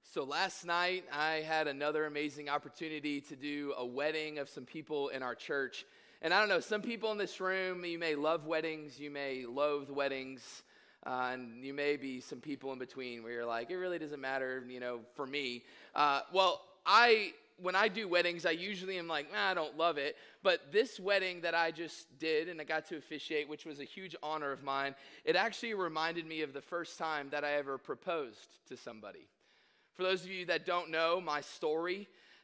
So last night, I had another amazing opportunity to do a wedding of some people in our church. And I don't know, some people in this room, you may love weddings, you may loathe weddings, and you may be some people in between where you're like, it really doesn't matter, for me. When I do weddings, I usually am like, I don't love it. But this wedding that I just did and I got to officiate, which was a huge honor of mine, it actually reminded me of the first time that I ever proposed to somebody. For those of you that don't know my story,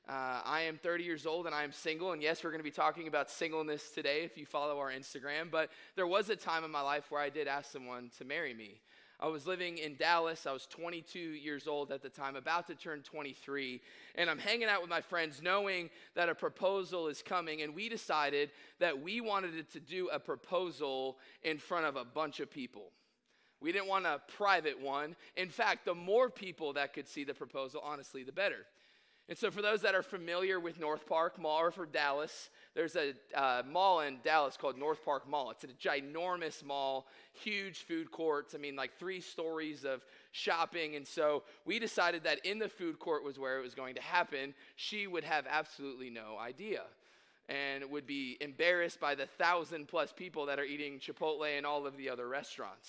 I am 30 years old and I am single. And yes, we're going to be talking about singleness today if you follow our Instagram. But there was a time in my life where I did ask someone to marry me. I was living in Dallas. I was 22 years old at the time, about to turn 23. And I'm hanging out with my friends knowing that a proposal is coming. And we decided that we wanted to do a proposal in front of a bunch of people. We didn't want a private one. In fact, the more people that could see the proposal, honestly, the better. And so for those that are familiar with North Park Mall or for Dallas, there's a mall in Dallas called North Park Mall. It's a ginormous mall, huge food courts. like 3 stories of shopping. And so we decided that in the food court was where it was going to happen. She would have absolutely no idea and would be embarrassed by the 1,000+ people that are eating Chipotle and all of the other restaurants.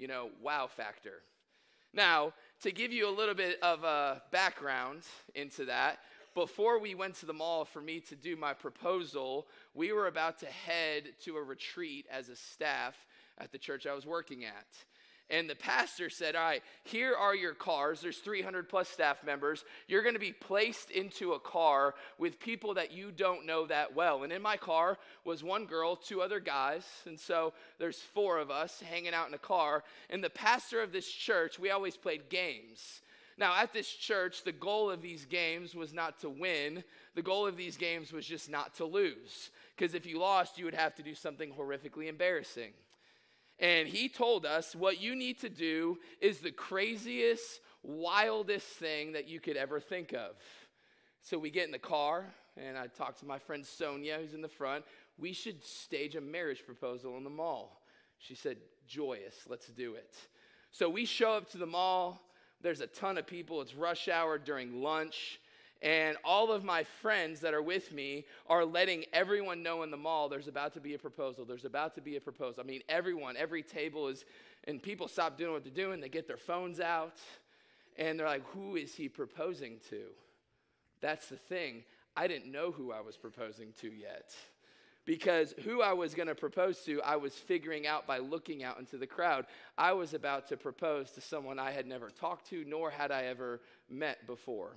Wow factor. Now, to give you a little bit of a background into that, before we went to the mall for me to do my proposal, we were about to head to a retreat as a staff at the church I was working at. And the pastor said, all right, here are your cars. There's 300+ staff members. You're going to be placed into a car with people that you don't know that well. And in my car was one girl, 2 other guys. And so there's 4 of us hanging out in a car. And the pastor of this church, we always played games. Now, at this church, the goal of these games was not to win. The goal of these games was just not to lose. Because if you lost, you would have to do something horrifically embarrassing. And he told us what you need to do is the craziest, wildest thing that you could ever think of. So we get in the car, and I talk to my friend Sonia, who's in the front. We should stage a marriage proposal in the mall. She said, joyous, let's do it. So we show up to the mall. There's a ton of people. It's rush hour during lunch. And all of my friends that are with me are letting everyone know in the mall there's about to be a proposal. There's about to be a proposal. Everyone, every table is, and people stop doing what they're doing. They get their phones out, and they're like, who is he proposing to? That's the thing. I didn't know who I was proposing to yet. Because who I was going to propose to, I was figuring out by looking out into the crowd. I was about to propose to someone I had never talked to, nor had I ever met before.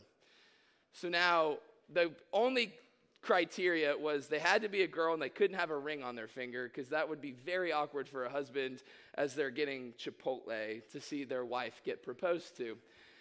So now, the only criteria was they had to be a girl and they couldn't have a ring on their finger because that would be very awkward for a husband as they're getting Chipotle to see their wife get proposed to.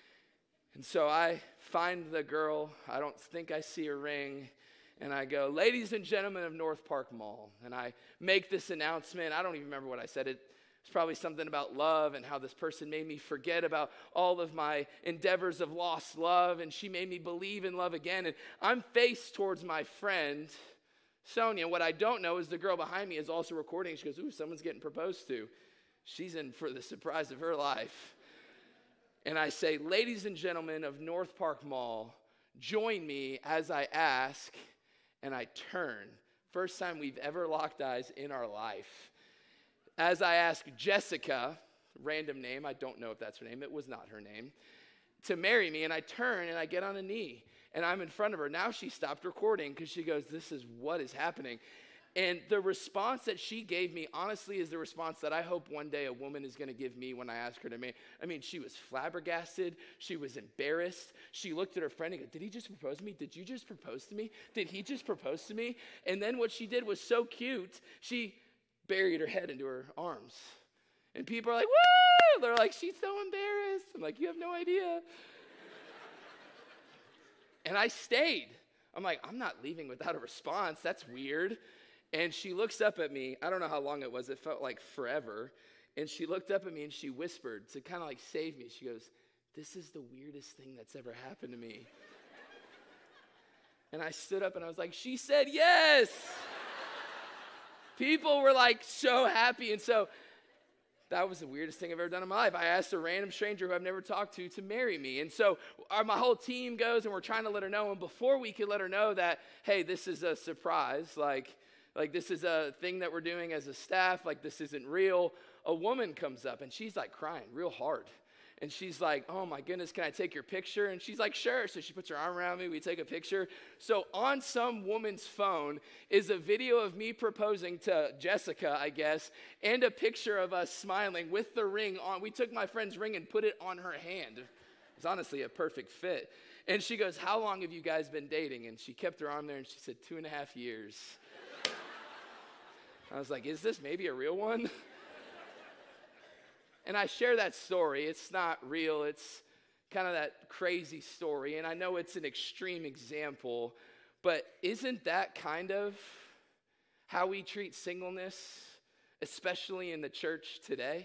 And so I find the girl. I don't think I see a ring. And I go, ladies and gentlemen of North Park Mall. And I make this announcement. I don't even remember what I said. It's probably something about love and how this person made me forget about all of my endeavors of lost love. And she made me believe in love again. And I'm faced towards my friend, Sonia. What I don't know is the girl behind me is also recording. She goes, ooh, someone's getting proposed to. She's in for the surprise of her life. And I say, ladies and gentlemen of North Park Mall, join me as I ask and I turn. First time we've ever locked eyes in our life. As I ask Jessica, random name, I don't know if that's her name, it was not her name, to marry me, and I turn and I get on a knee, and I'm in front of her. Now she stopped recording because she goes, this is what is happening. And the response that she gave me, honestly, is the response that I hope one day a woman is going to give me when I ask her to marry. She was flabbergasted. She was embarrassed. She looked at her friend and goes, did he just propose to me? Did you just propose to me? Did he just propose to me? And then what she did was so cute. She buried her head into her arms. And people are like, woo! They're like, she's so embarrassed. I'm like, you have no idea. And I stayed. I'm like, I'm not leaving without a response. That's weird. And she looks up at me. I don't know how long it was. It felt like forever. And she looked up at me and she whispered to kind of like save me. She goes, this is the weirdest thing that's ever happened to me. And I stood up and I was like, she said yes. People were like so happy. And so that was the weirdest thing I've ever done in my life. I asked a random stranger who I've never talked to marry me. And so my whole team goes, and we're trying to let her know. And before we could let her know that, hey, this is a surprise, like this is a thing that we're doing as a staff, like this isn't real, a woman comes up, and she's like crying real hard. And she's like, oh my goodness, can I take your picture? And she's like, sure. So she puts her arm around me, we take a picture. So on some woman's phone is a video of me proposing to Jessica, I guess, and a picture of us smiling with the ring on. We took my friend's ring and put it on her hand. It's honestly a perfect fit. And she goes, how long have you guys been dating? And she kept her arm there and she said, 2.5 years. I was like, is this maybe a real one? And I share that story. It's not real. It's kind of that crazy story. And I know it's an extreme example, but isn't that kind of how we treat singleness, especially in the church today?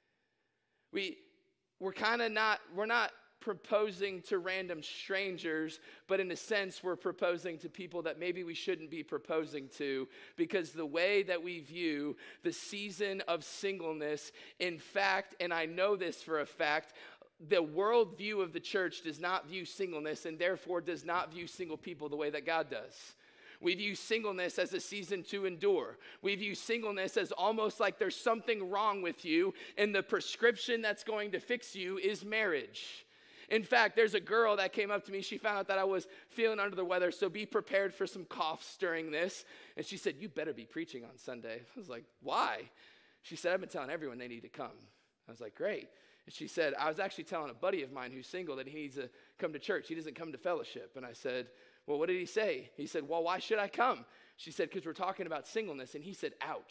We're not proposing to random strangers, but in a sense, we're proposing to people that maybe we shouldn't be proposing to, because the way that we view the season of singleness, in fact, and I know this for a fact, the worldview of the church does not view singleness and therefore does not view single people the way that God does. We view singleness as a season to endure. We view singleness as almost like there's something wrong with you, and the prescription that's going to fix you is marriage. In fact, there's a girl that came up to me. She found out that I was feeling under the weather, so be prepared for some coughs during this. And she said, you better be preaching on Sunday. I was like, why? She said, I've been telling everyone they need to come. I was like, great. And she said, I was actually telling a buddy of mine who's single that he needs to come to church. He doesn't come to fellowship. And I said, well, what did he say? He said, well, why should I come? She said, because we're talking about singleness. And he said, ouch.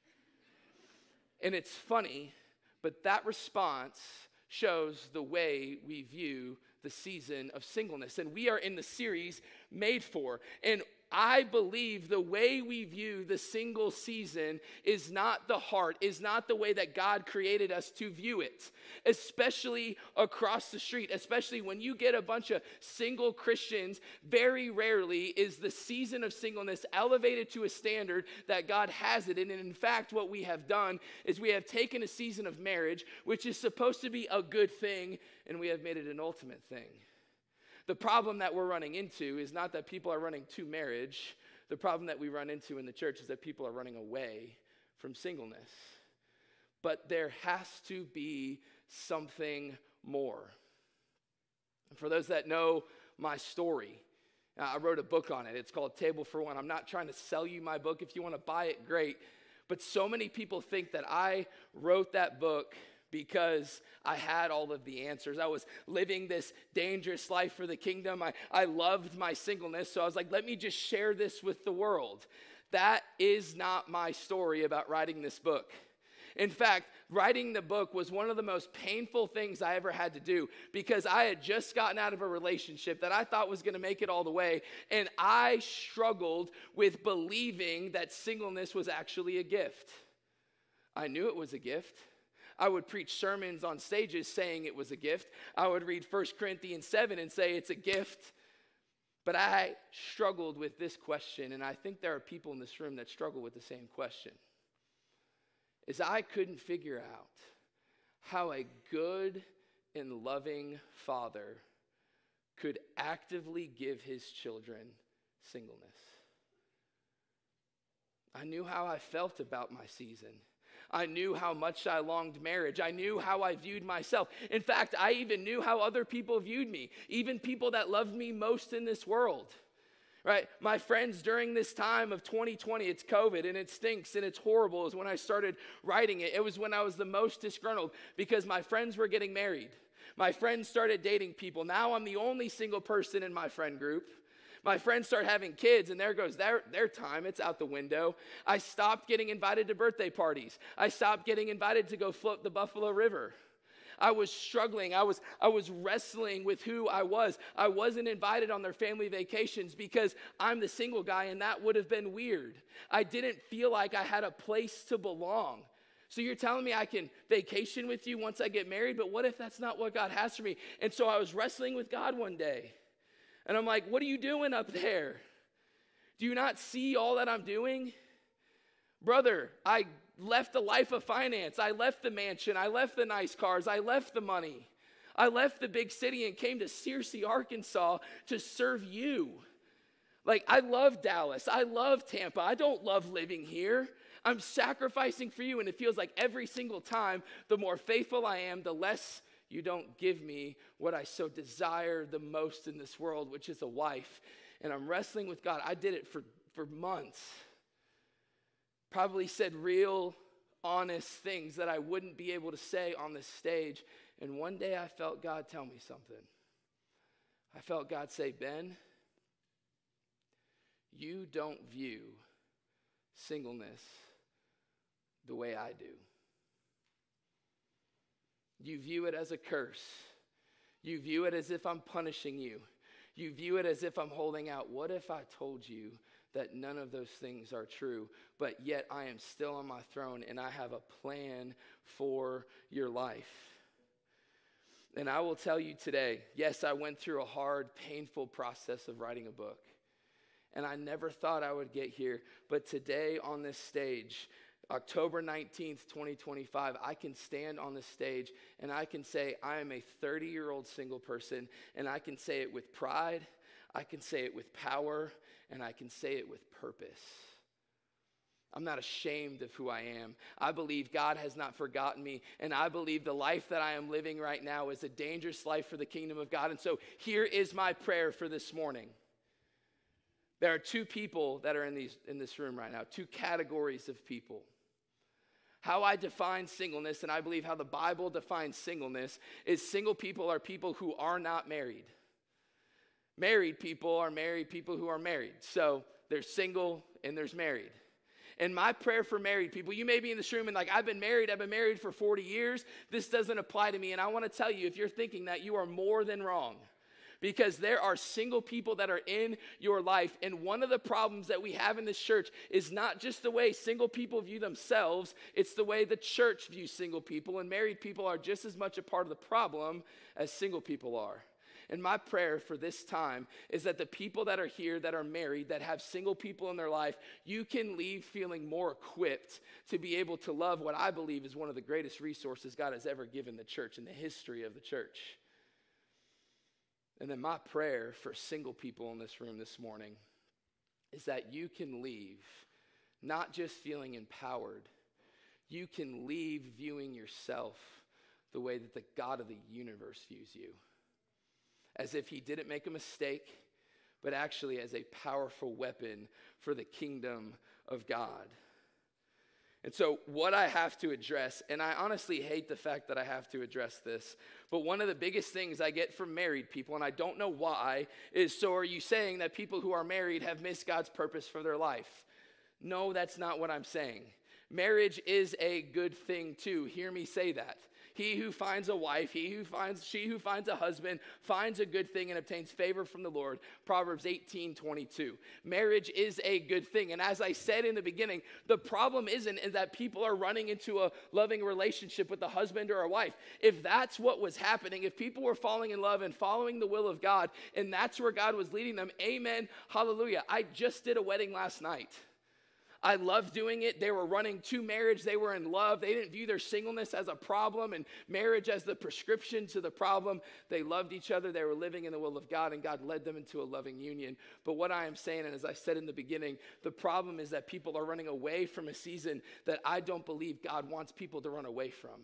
And it's funny, but that response shows the way we view the season of singleness. And we are in the series Made For. And I believe the way we view the single season is not the heart, is not the way that God created us to view it, especially across the street, especially when you get a bunch of single Christians. Very rarely is the season of singleness elevated to a standard that God has it in. And in fact, what we have done is we have taken a season of marriage, which is supposed to be a good thing, and we have made it an ultimate thing. The problem that we're running into is not that people are running to marriage. The problem that we run into in the church is that people are running away from singleness. But there has to be something more. And for those that know my story, I wrote a book on it. It's called Table for One. I'm not trying to sell you my book. If you want to buy it, great. But so many people think that I wrote that book because I had all of the answers. I was living this dangerous life for the kingdom. I loved my singleness, so I was like, let me just share this with the world. That is not my story about writing this book. In fact, writing the book was one of the most painful things I ever had to do, because I had just gotten out of a relationship that I thought was going to make it all the way, and I struggled with believing that singleness was actually a gift. I knew it was a gift. I would preach sermons on stages saying it was a gift. I would read 1 Corinthians 7 and say it's a gift. But I struggled with this question, and I think there are people in this room that struggle with the same question. Is I couldn't figure out how a good and loving father could actively give his children singleness. I knew how I felt about my season. I knew how much I longed marriage. I knew how I viewed myself. In fact, I even knew how other people viewed me, even people that loved me most in this world. Right? My friends during this time of 2020, it's COVID and it stinks and it's horrible, is when I started writing it. It was when I was the most disgruntled because my friends were getting married. My friends started dating people. Now I'm the only single person in my friend group. My friends start having kids, and there goes their time. It's out the window. I stopped getting invited to birthday parties. I stopped getting invited to go float the Buffalo River. I was struggling. I was wrestling with who I was. I wasn't invited on their family vacations because I'm the single guy, and that would have been weird. I didn't feel like I had a place to belong. So you're telling me I can vacation with you once I get married, but what if that's not what God has for me? And so I was wrestling with God one day. And I'm like, what are you doing up there? Do you not see all that I'm doing? Brother, I left a life of finance. I left the mansion. I left the nice cars. I left the money. I left the big city and came to Searcy, Arkansas to serve you. Like, I love Dallas. I love Tampa. I don't love living here. I'm sacrificing for you, and it feels like every single time, the more faithful I am, the less you don't give me what I so desire the most in this world, which is a wife. And I'm wrestling with God. I did it for months. Probably said real, honest things that I wouldn't be able to say on this stage. And one day I felt God tell me something. I felt God say, Ben, you don't view singleness the way I do. You view it as a curse. You view it as if I'm punishing you. You view it as if I'm holding out. What if I told you that none of those things are true, but yet I am still on my throne and I have a plan for your life? And I will tell you today, yes, I went through a hard, painful process of writing a book. And I never thought I would get here. But today on this stage, October 19th, 2025, I can stand on the stage and I can say I am a 30-year-old single person, and I can say it with pride, I can say it with power, and I can say it with purpose. I'm not ashamed of who I am. I believe God has not forgotten me, and I believe the life that I am living right now is a dangerous life for the kingdom of God. And so here is my prayer for this morning. There are two people that are in this room right now, two categories of people. How I define singleness, and I believe how the Bible defines singleness, is single people are people who are not married. Married people are married people who are married. So there's single and there's married. And my prayer for married people, you may be in this room and like, I've been married for 40 years. This doesn't apply to me. And I want to tell you, if you're thinking that, you are more than wrong. Because there are single people that are in your life. And one of the problems that we have in this church is not just the way single people view themselves, it's the way the church views single people. And married people are just as much a part of the problem as single people are. And my prayer for this time is that the people that are here that are married, that have single people in their life, you can leave feeling more equipped to be able to love what I believe is one of the greatest resources God has ever given the church in the history of the church. And then my prayer for single people in this room this morning is that you can leave not just feeling empowered, you can leave viewing yourself the way that the God of the universe views you. As if he didn't make a mistake, but actually as a powerful weapon for the kingdom of God. And so what I have to address, and I honestly hate the fact that I have to address this, but one of the biggest things I get from married people, and I don't know why, is, so are you saying that people who are married have missed God's purpose for their life? No, that's not what I'm saying. Marriage is a good thing too. Hear me say that. He who finds a wife, she who finds a husband, finds a good thing and obtains favor from the Lord. Proverbs 18:22. Marriage is a good thing. And as I said in the beginning, the problem isn't that people are running into a loving relationship with a husband or a wife. If that's what was happening, if people were falling in love and following the will of God, and that's where God was leading them, amen, hallelujah. I just did a wedding last night. I love doing it. They were running to marriage. They were in love. They didn't view their singleness as a problem and marriage as the prescription to the problem. They loved each other. They were living in the will of God, and God led them into a loving union. But what I am saying, and as I said in the beginning, the problem is that people are running away from a season that I don't believe God wants people to run away from.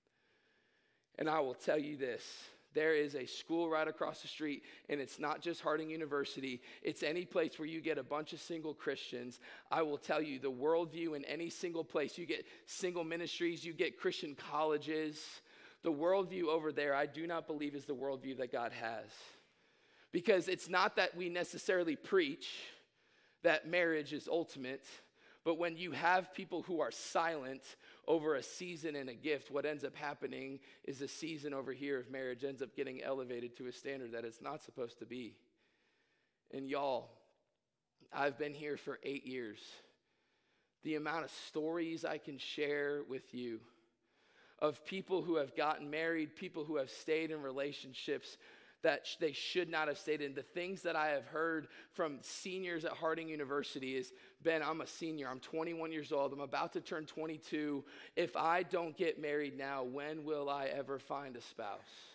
And I will tell you this. There is a school right across the street, and it's not just Harding University. It's any place where you get a bunch of single Christians. I will tell you, the worldview in any single place, you get single ministries, you get Christian colleges. The worldview over there, I do not believe is the worldview that God has. Because it's not that we necessarily preach that marriage is ultimate, but when you have people who are silent over a season and a gift, what ends up happening is a season over here of marriage ends up getting elevated to a standard that it's not supposed to be. And y'all, I've been here for 8 years. The amount of stories I can share with you of people who have gotten married, people who have stayed in relationships that they should not have stayed in. The things that I have heard from seniors at Harding University is, Ben, I'm a senior. I'm 21 years old. I'm about to turn 22. If I don't get married now, when will I ever find a spouse?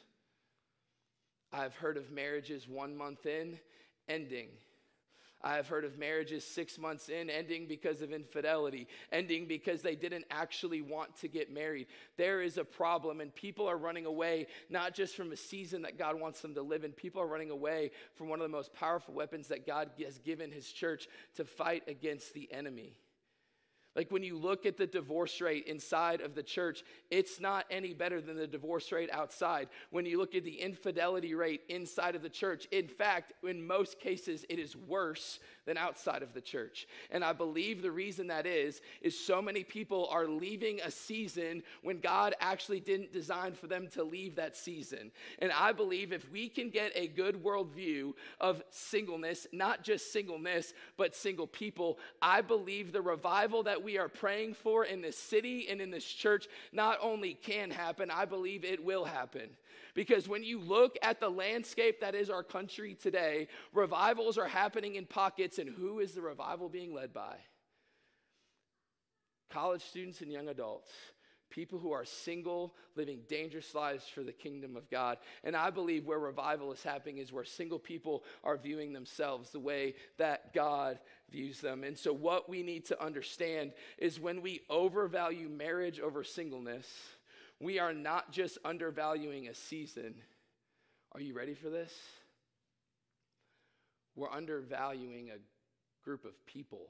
I've heard of marriages 1 month in, ending. I have heard of marriages 6 months in, ending because of infidelity, ending because they didn't actually want to get married. There is a problem, and people are running away, not just from a season that God wants them to live in. People are running away from one of the most powerful weapons that God has given his church to fight against the enemy. Like when you look at the divorce rate inside of the church, it's not any better than the divorce rate outside. When you look at the infidelity rate inside of the church, in fact, in most cases, it is worse than outside of the church. And I believe the reason that is so many people are leaving a season when God actually didn't design for them to leave that season. And I believe if we can get a good worldview of singleness, not just singleness, but single people, I believe the revival that we are praying for in this city and in this church not only can happen, I believe it will happen. Because when you look at the landscape that is our country today, revivals are happening in pockets, and who is the revival being led by? College students and young adults. People who are single, living dangerous lives for the kingdom of God. And I believe where revival is happening is where single people are viewing themselves the way that God views them. And so what we need to understand is when we overvalue marriage over singleness, we are not just undervaluing a season. Are you ready for this? We're undervaluing a group of people.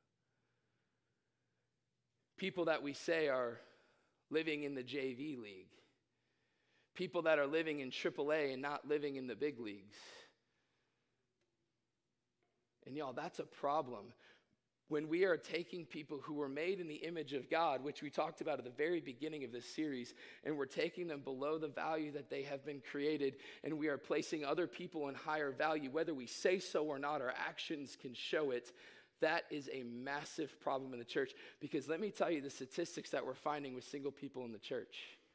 People that we say are living in the JV league. People that are living in AAA and not living in the big leagues. And y'all, that's a problem. When we are taking people who were made in the image of God, which we talked about at the very beginning of this series, and we're taking them below the value that they have been created, and we are placing other people in higher value, whether we say so or not, our actions can show it. That is a massive problem in the church, because let me tell you the statistics that we're finding with single people in the church.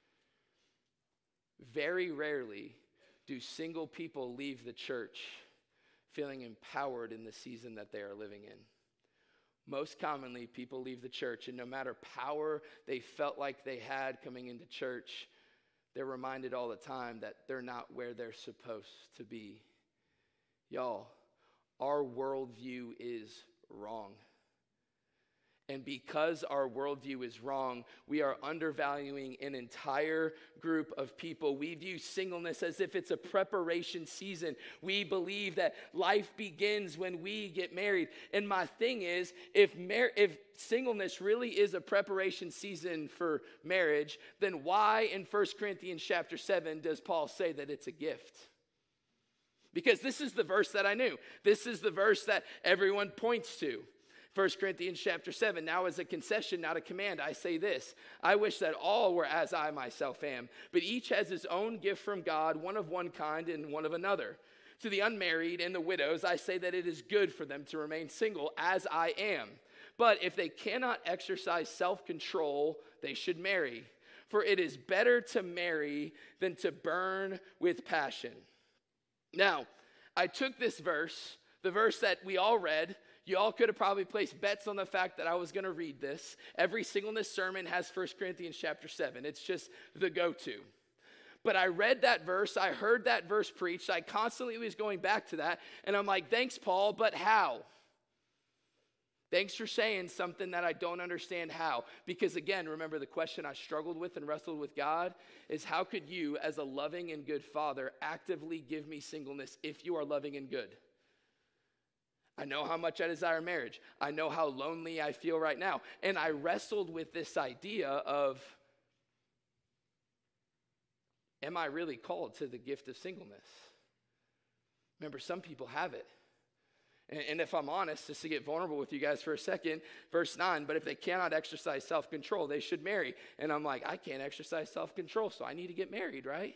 Very rarely do single people leave the church feeling empowered in the season that they are living in. Most commonly, people leave the church, and no matter power they felt like they had coming into church, they're reminded all the time that they're not where they're supposed to be. Y'all, our worldview is wrong. And because our worldview is wrong, we are undervaluing an entire group of people. We view singleness as if it's a preparation season. We believe that life begins when we get married. And my thing is, if singleness really is a preparation season for marriage, then why in 1 Corinthians chapter 7 does Paul say that it's a gift? Because this is the verse that I knew. This is the verse that everyone points to. 1 Corinthians chapter 7, now as a concession, not a command, I say this. I wish that all were as I myself am, but each has his own gift from God, one of one kind and one of another. To the unmarried and the widows, I say that it is good for them to remain single, as I am. But if they cannot exercise self-control, they should marry. For it is better to marry than to burn with passion. Now, I took this verse, the verse that we all read. You all could have probably placed bets on the fact that I was going to read this. Every singleness sermon has 1 Corinthians chapter 7. It's just the go-to. But I read that verse. I heard that verse preached. I constantly was going back to that. And I'm like, thanks, Paul, but how? Thanks for saying something that I don't understand how. Because again, remember the question I struggled with and wrestled with God is how could you, as a loving and good father, actively give me singleness if you are loving and good? I know how much I desire marriage. I know how lonely I feel right now. And I wrestled with this idea of, am I really called to the gift of singleness? Remember, some people have it. And if I'm honest, just to get vulnerable with you guys for a second, verse 9, but if they cannot exercise self-control, they should marry. And I'm like, I can't exercise self-control, so I need to get married, right?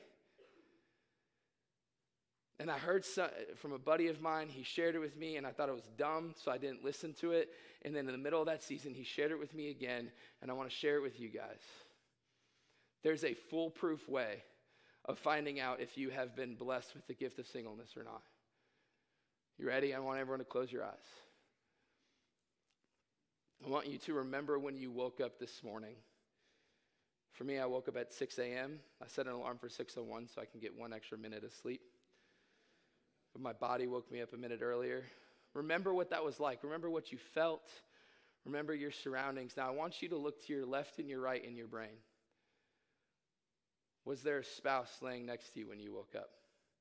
And I heard from a buddy of mine, he shared it with me, and I thought it was dumb, so I didn't listen to it. And then in the middle of that season, he shared it with me again, and I want to share it with you guys. There's a foolproof way of finding out if you have been blessed with the gift of singleness or not. You ready? I want everyone to close your eyes. I want you to remember when you woke up this morning. For me, I woke up at 6 a.m. I set an alarm for 6:01 so I can get 1 extra minute of sleep. But my body woke me up a minute earlier. Remember what that was like. Remember what you felt. Remember your surroundings. Now, I want you to look to your left and your right in your brain. Was there a spouse laying next to you when you woke up?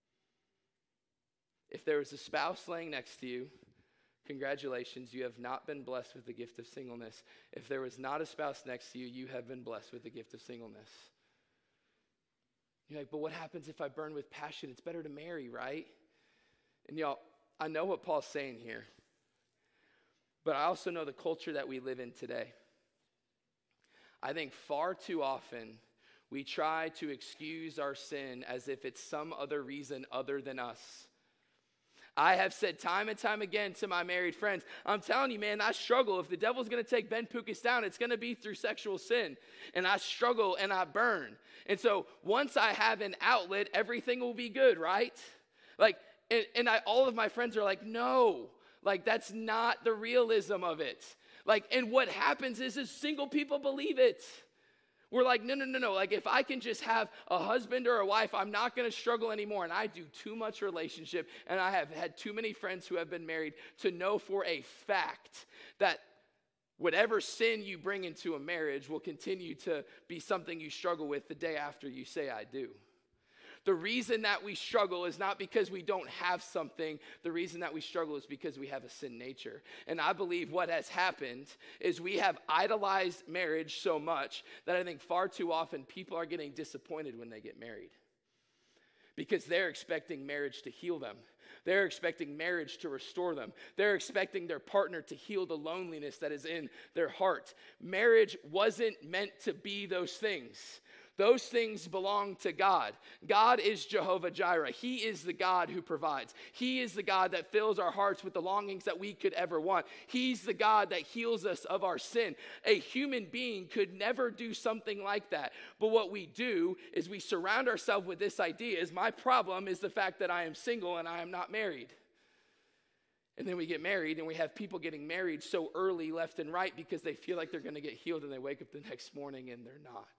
If there was a spouse laying next to you, congratulations, you have not been blessed with the gift of singleness. If there was not a spouse next to you, you have been blessed with the gift of singleness. You're like, but what happens if I burn with passion? It's better to marry, right? And y'all, I know what Paul's saying here, but I also know the culture that we live in today. I think far too often we try to excuse our sin as if it's some other reason other than us. I have said time and time again to my married friends, I'm telling you, man, I struggle. If the devil's going to take Ben Pukas down, it's going to be through sexual sin. And I struggle and I burn. And so once I have an outlet, everything will be good, right? All of my friends are like, no, that's not the realism of it. And what happens is single people believe it. We're like, no. If I can just have a husband or a wife, I'm not going to struggle anymore. And I do too much relationship. And I have had too many friends who have been married to know for a fact that whatever sin you bring into a marriage will continue to be something you struggle with the day after you say, I do. The reason that we struggle is not because we don't have something. The reason that we struggle is because we have a sin nature. And I believe what has happened is we have idolized marriage so much that I think far too often people are getting disappointed when they get married. Because they're expecting marriage to heal them. They're expecting marriage to restore them. They're expecting their partner to heal the loneliness that is in their heart. Marriage wasn't meant to be those things. Those things belong to God. God is Jehovah Jireh. He is the God who provides. He is the God that fills our hearts with the longings that we could ever want. He's the God that heals us of our sin. A human being could never do something like that. But what we do is we surround ourselves with this idea is my problem is the fact that I am single and I am not married. And then we get married and we have people getting married so early left and right because they feel like they're going to get healed and they wake up the next morning and they're not.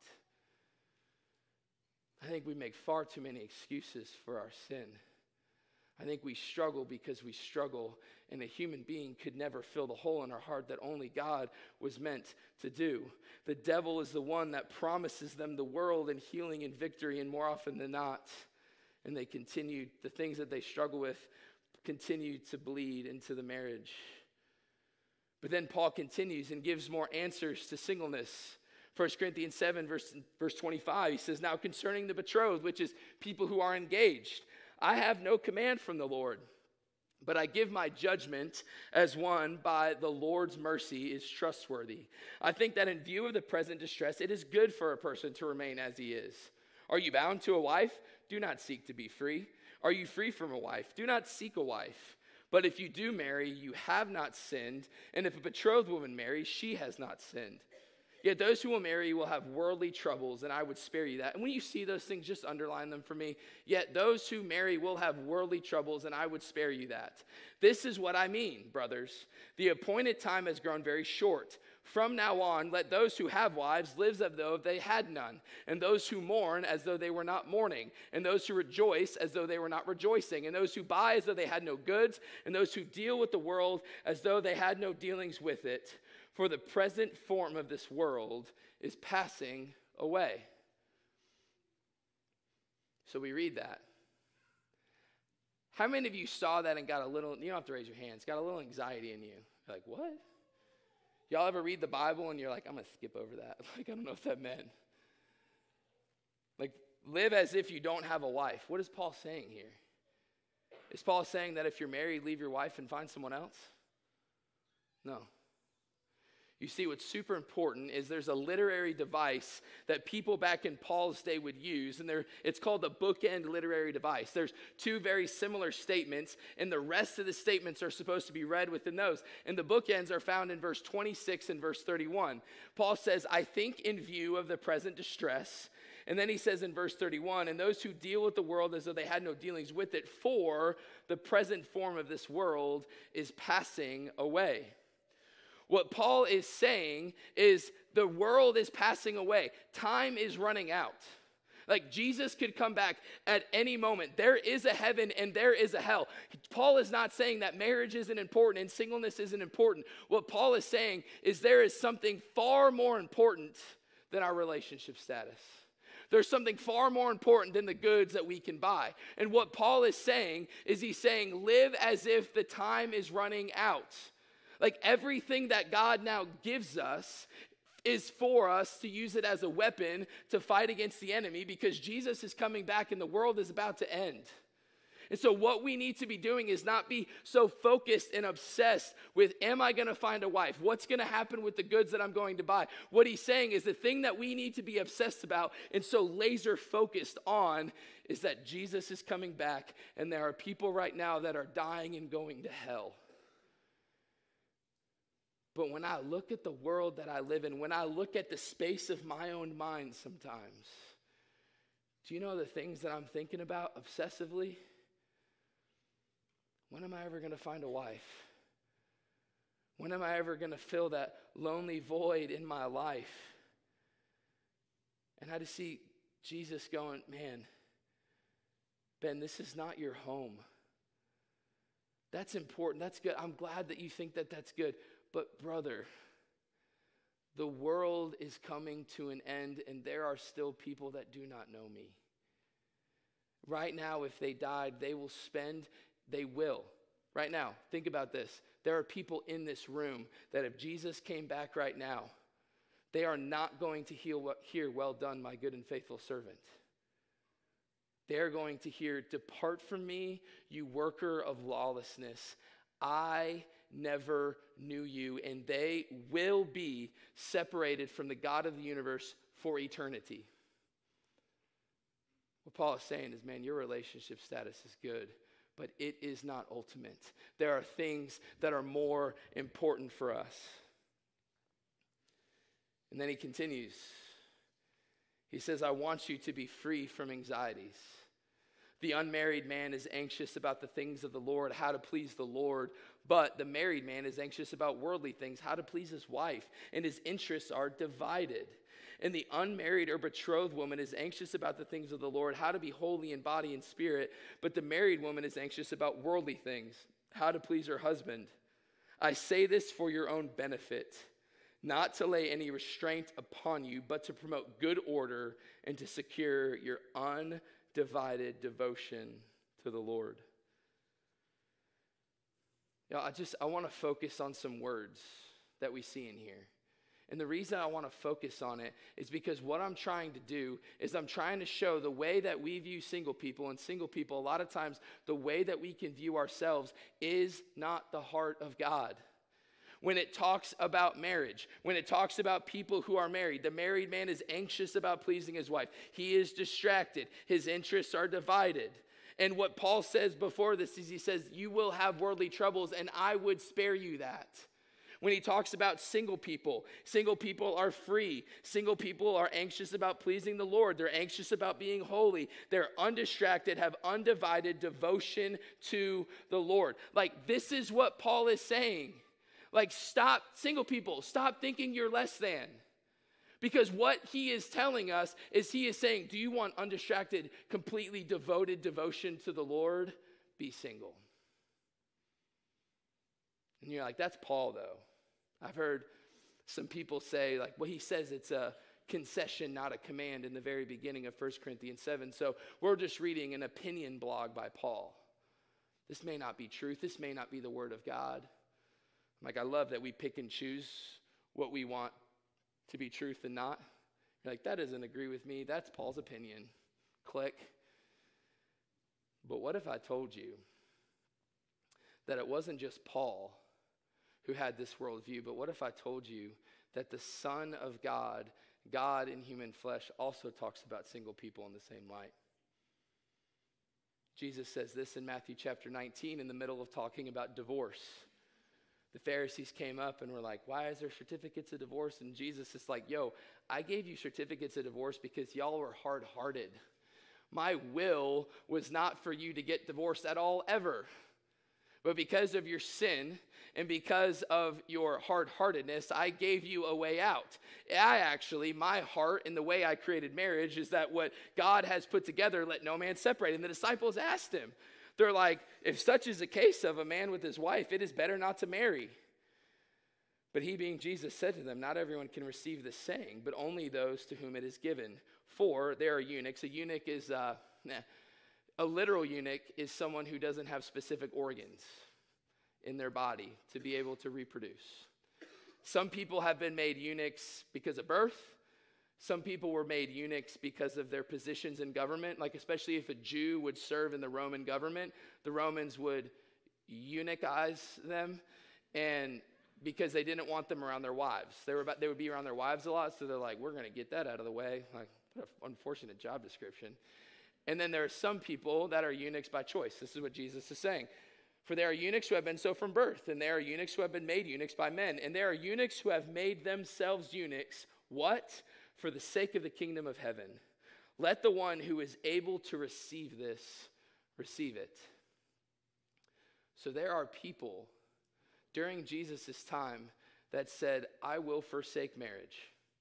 I think we make far too many excuses for our sin. I think we struggle because we struggle, and a human being could never fill the hole in our heart that only God was meant to do. The devil is the one that promises them the world and healing and victory, and more often than not, and they continue, the things that they struggle with continue to bleed into the marriage. But then Paul continues and gives more answers to singleness. 1 Corinthians 7, verse 25, he says, now concerning the betrothed, which is people who are engaged, I have no command from the Lord, but I give my judgment as one by the Lord's mercy is trustworthy. I think that in view of the present distress, it is good for a person to remain as he is. Are you bound to a wife? Do not seek to be free. Are you free from a wife? Do not seek a wife. But if you do marry, you have not sinned, and if a betrothed woman marries, she has not sinned. Yet those who will marry will have worldly troubles, and I would spare you that. And when you see those things, just underline them for me. Yet those who marry will have worldly troubles, and I would spare you that. This is what I mean, brothers. The appointed time has grown very short. From now on, let those who have wives live as though they had none, and those who mourn as though they were not mourning, and those who rejoice as though they were not rejoicing, and those who buy as though they had no goods, and those who deal with the world as though they had no dealings with it. For the present form of this world is passing away. So we read that. How many of you saw that and got a little, you don't have to raise your hands, got a little anxiety in you? You're like, what? Y'all ever read the Bible and you're like, I'm going to skip over that. I don't know what that meant. Live as if you don't have a wife. What is Paul saying here? Is Paul saying that if you're married, leave your wife and find someone else? No. You see, what's super important is there's a literary device that people back in Paul's day would use, and it's called the bookend literary device. There's two very similar statements, and the rest of the statements are supposed to be read within those. And the bookends are found in verse 26 and verse 31. Paul says, I think in view of the present distress And then he says in verse 31, and those who deal with the world as though they had no dealings with it, for the present form of this world is passing away. What Paul is saying is the world is passing away. Time is running out. Like Jesus could come back at any moment. There is a heaven and there is a hell. Paul is not saying that marriage isn't important and singleness isn't important. What Paul is saying is there is something far more important than our relationship status. There's something far more important than the goods that we can buy. And what Paul is saying is he's saying live as if the time is running out. Like everything that God now gives us is for us to use it as a weapon to fight against the enemy because Jesus is coming back and the world is about to end. And so what we need to be doing is not be so focused and obsessed with, am I going to find a wife? What's going to happen with the goods that I'm going to buy? What he's saying is the thing that we need to be obsessed about and so laser focused on is that Jesus is coming back and there are people right now that are dying and going to hell. But when I look at the world that I live in, when I look at the space of my own mind sometimes, do you know the things that I'm thinking about obsessively? When am I ever going to find a wife? When am I ever going to fill that lonely void in my life? And I just see Jesus going, man, Ben, this is not your home. That's important. That's good. I'm glad that you think that that's good. But brother, the world is coming to an end and there are still people that do not know me. Right now, if they died, they will. Right now, think about this. There are people in this room that if Jesus came back right now, they are not going to hear, well done, my good and faithful servant. They're going to hear, depart from me, you worker of lawlessness. I never knew you, and they will be separated from the God of the universe for eternity. What Paul is saying is, man, your relationship status is good, but it is not ultimate. There are things that are more important for us. And then he continues. He says, I want you to be free from anxieties. The unmarried man is anxious about the things of the Lord, how to please the Lord. But the married man is anxious about worldly things, how to please his wife. And his interests are divided. And the unmarried or betrothed woman is anxious about the things of the Lord, how to be holy in body and spirit. But the married woman is anxious about worldly things, how to please her husband. I say this for your own benefit, not to lay any restraint upon you, but to promote good order and to secure your undivided devotion to the Lord. I want to focus on some words that we see in here. And the reason I want to focus on it is because what I'm trying to do is I'm trying to show the way that we view single people, and single people, a lot of times, the way that we can view ourselves is not the heart of God. When it talks about marriage, when it talks about people who are married, the married man is anxious about pleasing his wife. He is distracted. His interests are divided. And what Paul says before this is he says, you will have worldly troubles, and I would spare you that. When he talks about single people are free. Single people are anxious about pleasing the Lord. They're anxious about being holy. They're undistracted, have undivided devotion to the Lord. Like, this is what Paul is saying. Like, stop, single people, stop thinking you're less than. Because what he is telling us is he is saying, do you want undistracted, completely devoted devotion to the Lord? Be single. And you're like, that's Paul, though. I've heard some people say, like, well, he says it's a concession, not a command in the very beginning of 1 Corinthians 7. So we're just reading an opinion blog by Paul. This may not be truth. This may not be the word of God. Like, I love that we pick and choose what we want to be truth and not. You're like, that doesn't agree with me. That's Paul's opinion. Click. But what if I told you that it wasn't just Paul who had this worldview, but what if I told you that the Son of God, God in human flesh, also talks about single people in the same light? Jesus says this in Matthew chapter 19 in the middle of talking about divorce. The Pharisees came up and were like, why is there certificates of divorce? And Jesus is like, yo, I gave you certificates of divorce because y'all were hard-hearted. My will was not for you to get divorced at all, ever. But because of your sin and because of your hard-heartedness, I gave you a way out. My heart and the way I created marriage is that what God has put together, let no man separate. And the disciples asked him, they're like, if such is the case of a man with his wife, it is better not to marry. But he, being Jesus, said to them, not everyone can receive this saying, but only those to whom it is given. For there are eunuchs. A eunuch is, a literal eunuch is someone who doesn't have specific organs in their body to be able to reproduce. Some people have been made eunuchs because of birth. Some people were made eunuchs because of their positions in government, like especially if a Jew would serve in the Roman government, the Romans would eunuchize them, and because they didn't want them around their wives. They would be around their wives a lot, so they're like, we're going to get that out of the way. Like, what an unfortunate job description. And then there are some people that are eunuchs by choice. This is what Jesus is saying. For there are eunuchs who have been so from birth, and there are eunuchs who have been made eunuchs by men, and there are eunuchs who have made themselves eunuchs. What? For the sake of the kingdom of heaven. Let the one who is able to receive this, receive it. So there are people during Jesus' time that said, I will forsake marriage.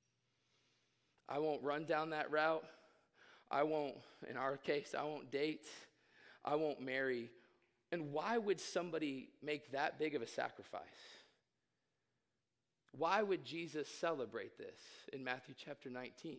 I won't run down that route. I won't date. I won't marry. And why would somebody make that big of a sacrifice? Why would Jesus celebrate this in Matthew chapter 19?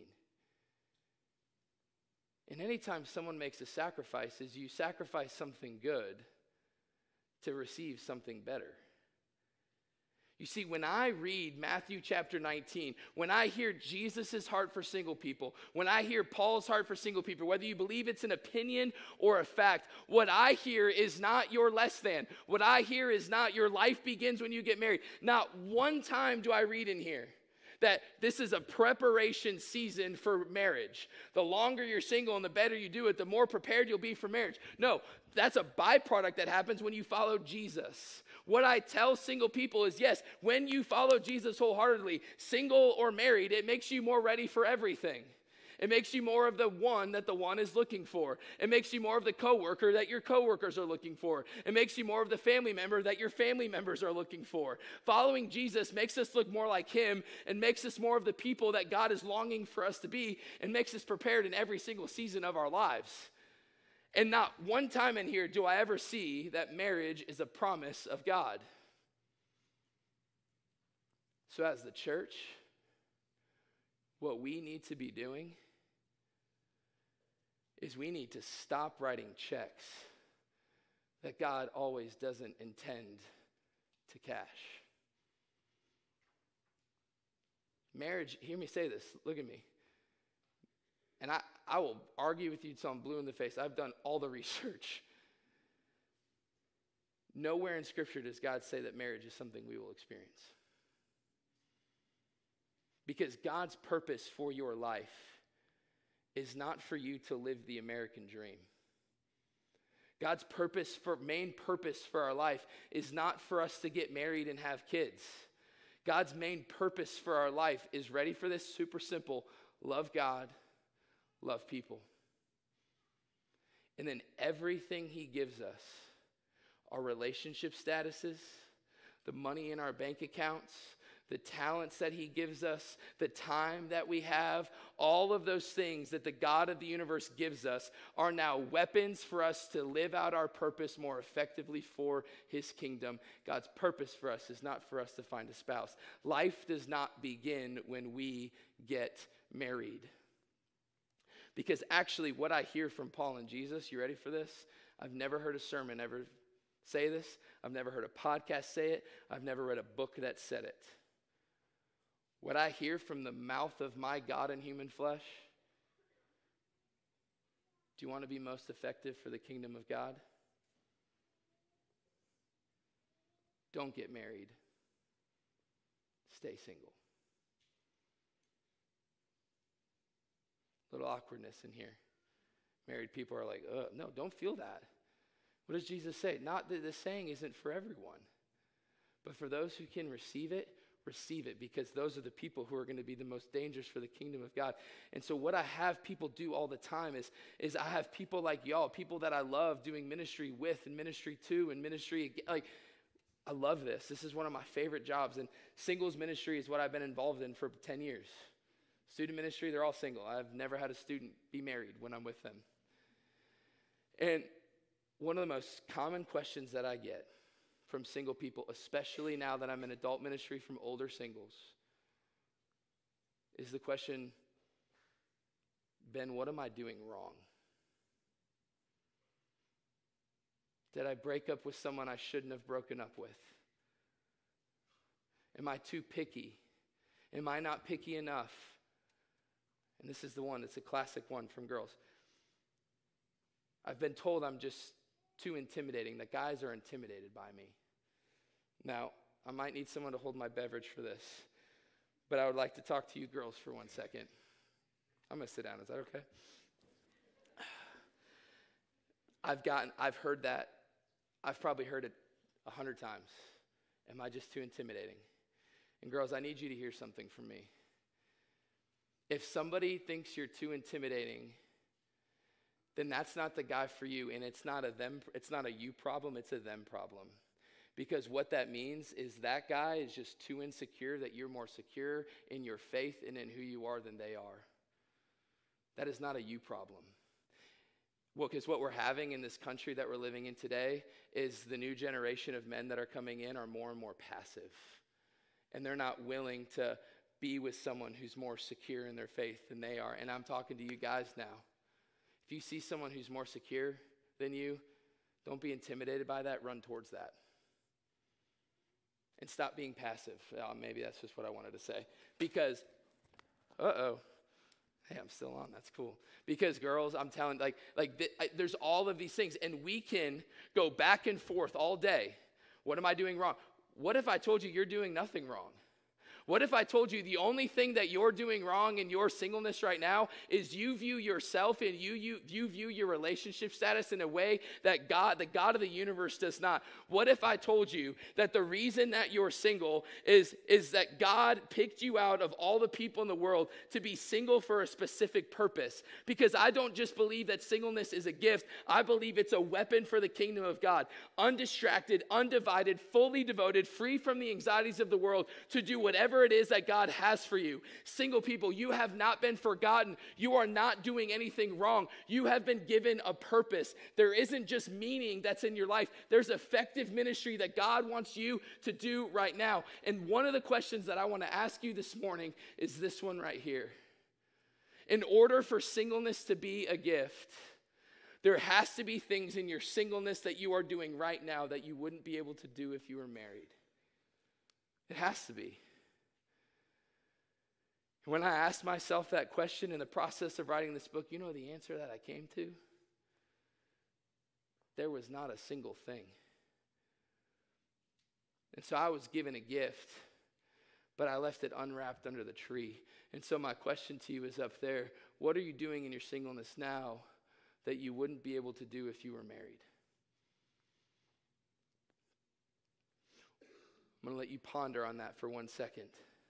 And anytime someone makes a sacrifice, is you sacrifice something good to receive something better. You see, when I read Matthew chapter 19, when I hear Jesus' heart for single people, when I hear Paul's heart for single people, whether you believe it's an opinion or a fact, what I hear is not your less than. What I hear is not your life begins when you get married. Not one time do I read in here that this is a preparation season for marriage. The longer you're single and the better you do it, the more prepared you'll be for marriage. No, that's a byproduct that happens when you follow Jesus. What I tell single people is, yes, when you follow Jesus wholeheartedly, single or married, it makes you more ready for everything. It makes you more of the one that the one is looking for. It makes you more of the coworker that your coworkers are looking for. It makes you more of the family member that your family members are looking for. Following Jesus makes us look more like him and makes us more of the people that God is longing for us to be and makes us prepared in every single season of our lives. And not one time in here do I ever see that marriage is a promise of God. So as the church, what we need to be doing is we need to stop writing checks that God always doesn't intend to cash. Marriage, hear me say this, look at me. And I will argue with you until I'm blue in the face. I've done all the research. Nowhere in Scripture does God say that marriage is something we will experience. Because God's purpose for your life is not for you to live the American dream. God's main purpose for our life is not for us to get married and have kids. God's main purpose for our life is, ready for this, super simple: love God, love people. And then everything he gives us, our relationship statuses, the money in our bank accounts, the talents that he gives us, the time that we have, all of those things that the God of the universe gives us are now weapons for us to live out our purpose more effectively for his kingdom. God's purpose for us is not for us to find a spouse. Life does not begin when we get married. Because actually what I hear from Paul and Jesus, you ready for this? I've never heard a sermon ever say this. I've never heard a podcast say it. I've never read a book that said it. What I hear from the mouth of my God in human flesh: do you want to be most effective for the kingdom of God? Don't get married. Stay single. Little awkwardness in here. Married people are like, no, don't feel that. What does Jesus say? Not that the saying isn't for everyone. But for those who can receive it, because those are the people who are going to be the most dangerous for the kingdom of God. And so what I have people do all the time is I have people like y'all, people that I love doing ministry with and ministry to and ministry. Like, I love this. This is one of my favorite jobs. And singles ministry is what I've been involved in for 10 years. Student ministry, they're all single. I've never had a student be married when I'm with them. And one of the most common questions that I get from single people, especially now that I'm in adult ministry from older singles, is the question, Ben, what am I doing wrong? Did I break up with someone I shouldn't have broken up with? Am I too picky? Am I not picky enough? And this is the one, it's a classic one from girls. I've been told I'm just too intimidating, that guys are intimidated by me. Now, I might need someone to hold my beverage for this, but I would like to talk to you girls for 1 second. I'm going to sit down. Is that okay? I've heard that. I've probably heard it 100 times. Am I just too intimidating? And girls, I need you to hear something from me. If somebody thinks you're too intimidating, then that's not the guy for you, and it's not a you problem, it's a them problem. Because what that means is that guy is just too insecure that you're more secure in your faith and in who you are than they are. That is not a you problem. Well, because what we're having in this country that we're living in today is the new generation of men that are coming in are more and more passive. And they're not willing to be with someone who's more secure in their faith than they are. And I'm talking to you guys now. If you see someone who's more secure than you, don't be intimidated by that. Run towards that. And stop being passive. Maybe that's just what I wanted to say. Because, hey, I'm still on. That's cool. Because girls, I'm telling, there's all of these things. And we can go back and forth all day. What am I doing wrong? What if I told you you're doing nothing wrong? What if I told you the only thing that you're doing wrong in your singleness right now is you view yourself and you view your relationship status in a way that the God of the universe does not? What if I told you that the reason that you're single is that God picked you out of all the people in the world to be single for a specific purpose? Because I don't just believe that singleness is a gift. I believe it's a weapon for the kingdom of God. Undistracted, undivided, fully devoted, free from the anxieties of the world to do whatever it is that God has for you. Single people, you have not been forgotten. You are not doing anything wrong. You have been given a purpose. There isn't just meaning that's in your life. There's effective ministry that God wants you to do right now. And one of the questions that I want to ask you this morning is this one right here. In order for singleness to be a gift, there has to be things in your singleness that you are doing right now that you wouldn't be able to do if you were married. It has to be. When I asked myself that question in the process of writing this book, you know the answer that I came to? There was not a single thing. And so I was given a gift, but I left it unwrapped under the tree. And so my question to you is up there. What are you doing in your singleness now that you wouldn't be able to do if you were married? I'm going to let you ponder on that for 1 second.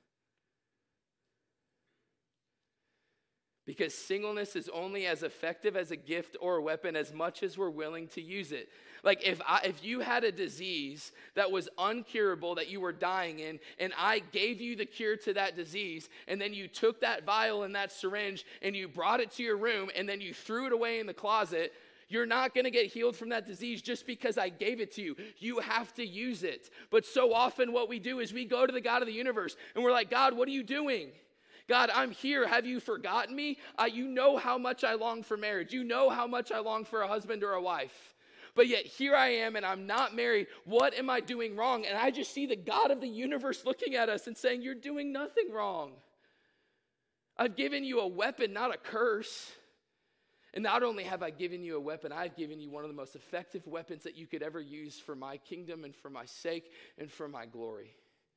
Because singleness is only as effective as a gift or a weapon as much as we're willing to use it. Like if you had a disease that was uncurable, that you were dying in, and I gave you the cure to that disease, and then you took that vial and that syringe and you brought it to your room and then you threw it away in the closet, you're not going to get healed from that disease just because I gave it to you. You have to use it. But so often what we do is we go to the God of the universe and we're like, God, what are you doing? God, I'm here. Have you forgotten me? You know how much I long for marriage. You know how much I long for a husband or a wife. But yet here I am and I'm not married. What am I doing wrong? And I just see the God of the universe looking at us and saying, you're doing nothing wrong. I've given you a weapon, not a curse. And not only have I given you a weapon, I've given you one of the most effective weapons that you could ever use for my kingdom and for my sake and for my glory.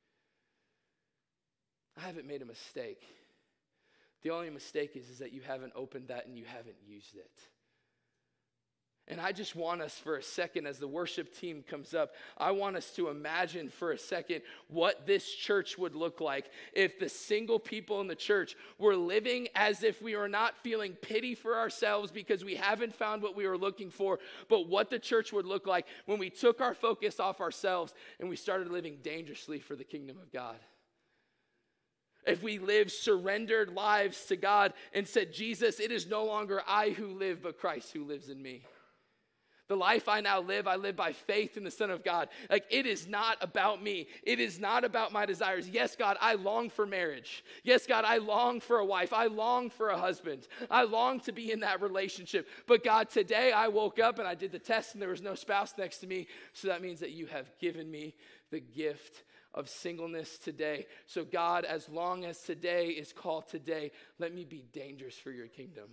I haven't made a mistake. The only mistake is that you haven't opened that and you haven't used it. And I just want us for a second, as the worship team comes up, I want us to imagine for a second what this church would look like if the single people in the church were living as if we are not feeling pity for ourselves because we haven't found what we were looking for, but what the church would look like when we took our focus off ourselves and we started living dangerously for the kingdom of God. If we lived surrendered lives to God and said, Jesus, it is no longer I who live, but Christ who lives in me. The life I now live, I live by faith in the Son of God. Like, it is not about me. It is not about my desires. Yes, God, I long for marriage. Yes, God, I long for a wife. I long for a husband. I long to be in that relationship. But God, today I woke up and I did the test and there was no spouse next to me. So that means that you have given me the gift of singleness today. So God, as long as today is called today, let me be dangerous for your kingdom.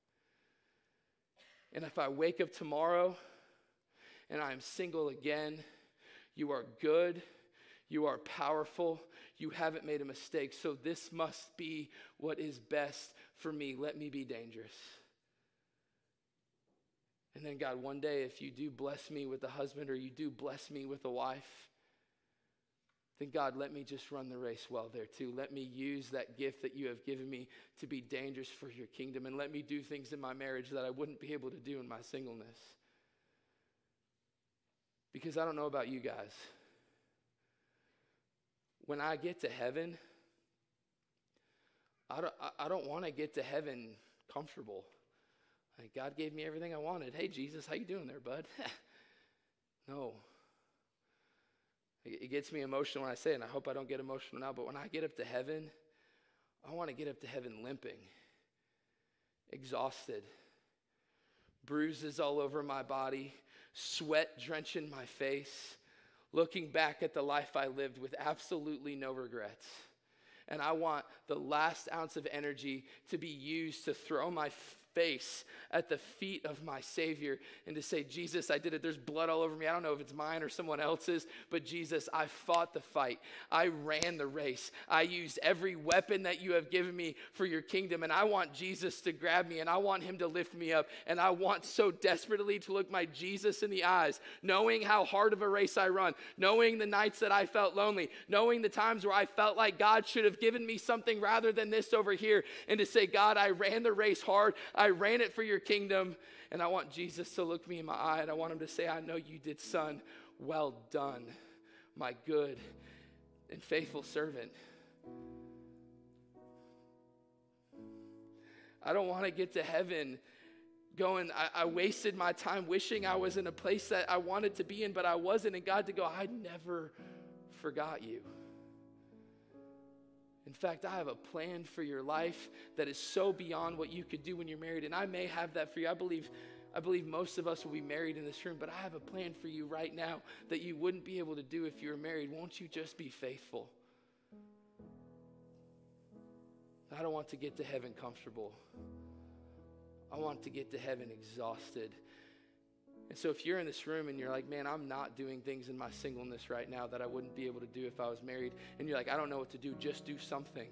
And if I wake up tomorrow and I am single again, you are good, you are powerful, you haven't made a mistake. So this must be what is best for me. Let me be dangerous. And then God, one day if you do bless me with a husband or you do bless me with a wife, then God, let me just run the race well there too. Let me use that gift that you have given me to be dangerous for your kingdom. And let me do things in my marriage that I wouldn't be able to do in my singleness. Because I don't know about you guys. When I get to heaven, I don't want to get to heaven comfortable. Like, God gave me everything I wanted. Hey, Jesus, how you doing there, bud? No. It gets me emotional when I say it, and I hope I don't get emotional now, but when I get up to heaven, I want to get up to heaven limping, exhausted, bruises all over my body, sweat drenching my face, looking back at the life I lived with absolutely no regrets. And I want the last ounce of energy to be used to throw my face at the feet of my Savior and to say, Jesus, I did it. There's blood all over me. I don't know if it's mine or someone else's, but Jesus, I fought the fight. I ran the race. I used every weapon that you have given me for your kingdom, and I want Jesus to grab me, and I want him to lift me up, and I want so desperately to look my Jesus in the eyes, knowing how hard of a race I run, knowing the nights that I felt lonely, knowing the times where I felt like God should have given me something rather than this over here, and to say, God, I ran the race hard. I ran it for your kingdom, and I want Jesus to look me in my eye, and I want him to say, I know you did, son. Well done, my good and faithful servant. I don't want to get to heaven going, I wasted my time wishing I was in a place that I wanted to be in, but I wasn't, and God to go, I never forgot you. In fact, I have a plan for your life that is so beyond what you could do when you're married. And I may have that for you. I believe most of us will be married in this room, but I have a plan for you right now that you wouldn't be able to do if you were married. Won't you just be faithful? I don't want to get to heaven comfortable. I want to get to heaven exhausted. And so if you're in this room and you're like, man, I'm not doing things in my singleness right now that I wouldn't be able to do if I was married, and you're like, I don't know what to do, just do something.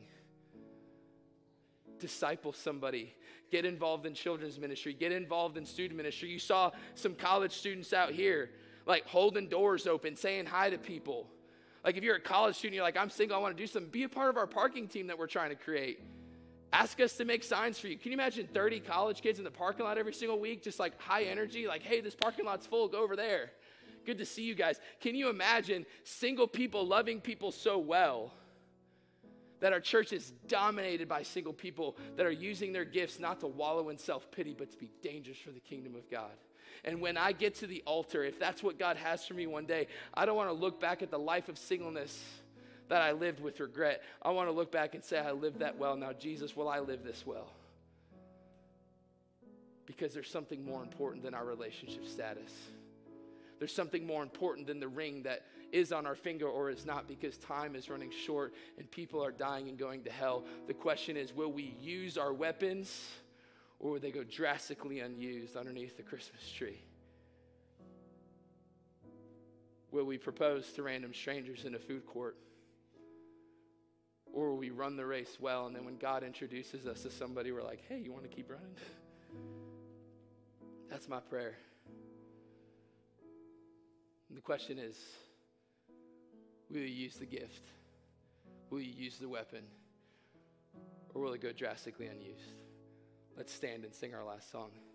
Disciple somebody. Get involved in children's ministry. Get involved in student ministry. You saw some college students out here, like holding doors open, saying hi to people. Like if you're a college student, you're like, I'm single, I want to do something. Be a part of our parking team that we're trying to create. Ask us to make signs for you. Can you imagine 30 college kids in the parking lot every single week, just like high energy, like, hey, this parking lot's full, go over there. Good to see you guys. Can you imagine single people loving people so well that our church is dominated by single people that are using their gifts not to wallow in self-pity, but to be dangerous for the kingdom of God? And when I get to the altar, if that's what God has for me one day, I don't want to look back at the life of singleness that I lived with regret. I want to look back and say, I lived that well. Now, Jesus, will I live this well? Because there's something more important than our relationship status. There's something more important than the ring that is on our finger or is not, because time is running short and people are dying and going to hell. The question is, will we use our weapons or will they go drastically unused underneath the Christmas tree? Will we propose to random strangers in a food court? Or will we run the race well, and then when God introduces us to somebody, we're like, hey, you want to keep running? That's my prayer. And the question is, will you use the gift? Will you use the weapon? Or will it go drastically unused? Let's stand and sing our last song.